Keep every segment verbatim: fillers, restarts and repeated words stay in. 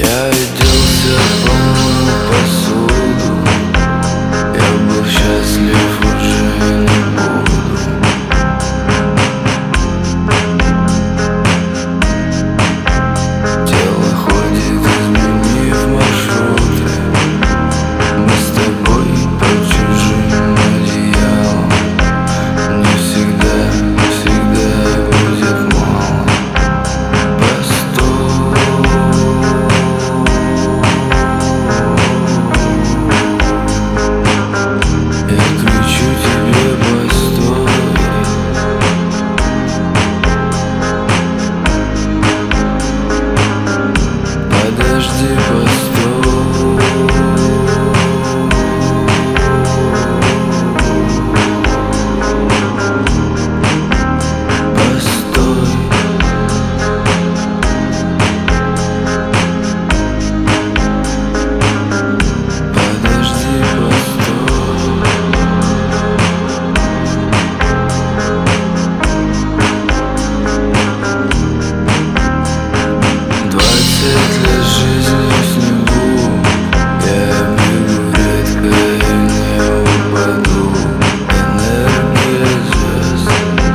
Я оделся, помыл посуду. Я был счастлив, уже не буду. Тело ходит, изменив маршруты. Мы с тобой под чужим одеялом. Не всегда, не всегда будет мало. Постой, я кричу тебе, постой. Подожди, постой. Постой. Подожди, постой. Двадцать лет жизни в снегу. Я бегу редко и не упаду. Энергия звезд.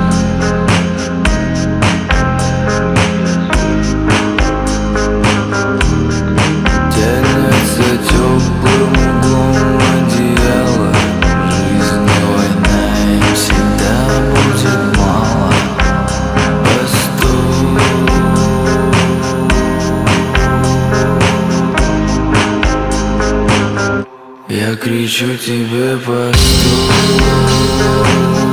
Тянется теплым углом одеяла. Жизнь не война, и всегда будет мало. Постой. Я кричу тебе, постой.